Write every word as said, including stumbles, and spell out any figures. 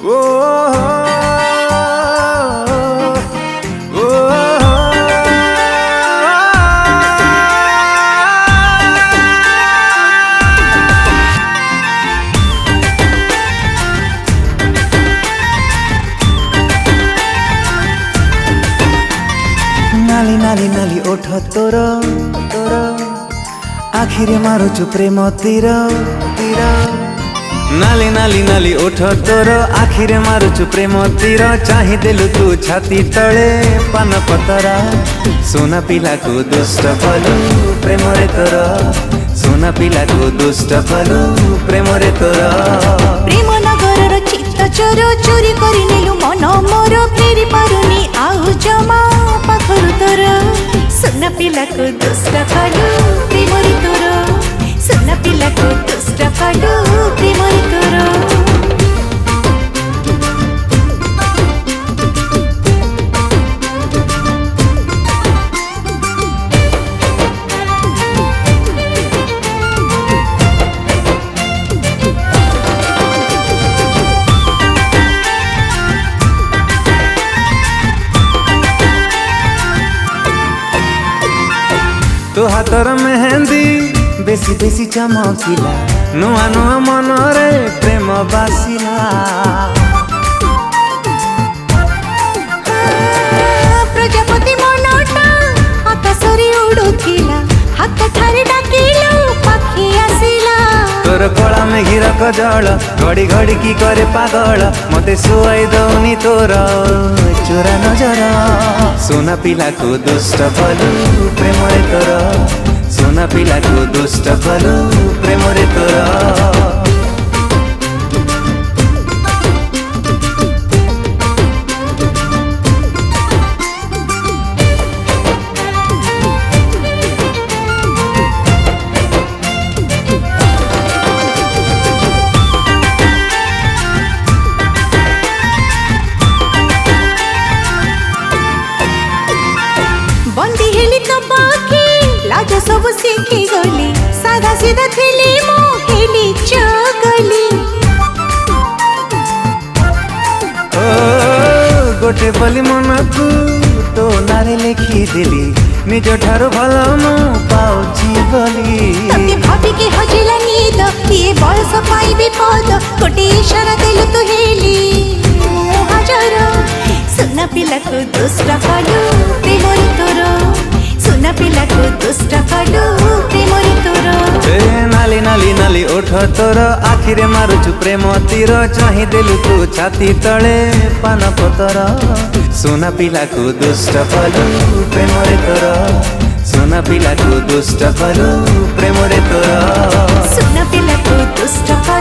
ओ, ओ, ओ, नाली नाली नाली ओठ तोर तोर आखिरे मारुछु प्रेम तिर तिर नाली नाली नाली ओठ तोर आखिरे मारुछु प्रेम तिर चाहिदेलु तू छाती तले पान पतरा सोना पिला को दुष्ट फलु प्रेम रे तोर सोना पिला को दुष्ट फलु प्रेम रे तोर प्रेम नगर रो चित्त चोर चोरी करि नेलु मन मोर फेरी पारुनी आउ जमा पाखरु तोर सोना पिला को दुष्ट फलु प्रेम रे तोर सोना पिला को दुष्ट फलु प्रेम रे तोर। तो हाथर मेहंदी बेसी बेसी चमकिला नुआ नुआ मन रे प्रेम बासिला प्रजापति मनटा आकाशरी उडुथिला हाथ ठारे डाकिलो पाखी आसिला तोर कला में घिरक जल घड़ी घड़ी की करे पागल मते सुआई दौनी तोर चोरा नजर सोना पिला को दुष्ट फलु प्रेम रे तोर सोना पिला को दुष्ट फलु प्रेम रे तोर। बंदी हेली तो बाकी लाज सब सीखी गली सादा सीधा थेली मो हेली चगली ओ गोटे बोली मनकु तो नारे लिखी दिली निज ठारो भल मु पाउची बोली तते भाभी के हजिला नीद ये बयस पाई विपद गोटे इशारा देलु तो हेली हाजर सोना पिला को दुष्ट फलु प्रेम रे तोर सोना पिला को दुष्ट फलु प्रेम रे तोर ए नाली नाली नाली ओठ तोर आखिरे मारुछु प्रेम तिर चाहिदेलु तू छाती तले पान पतर सोना पिला को दुष्ट फलु प्रेम रे तोर सोना पिला को दुष्ट फलु प्रेम रे तोर सोना पिला को दुष्ट फलु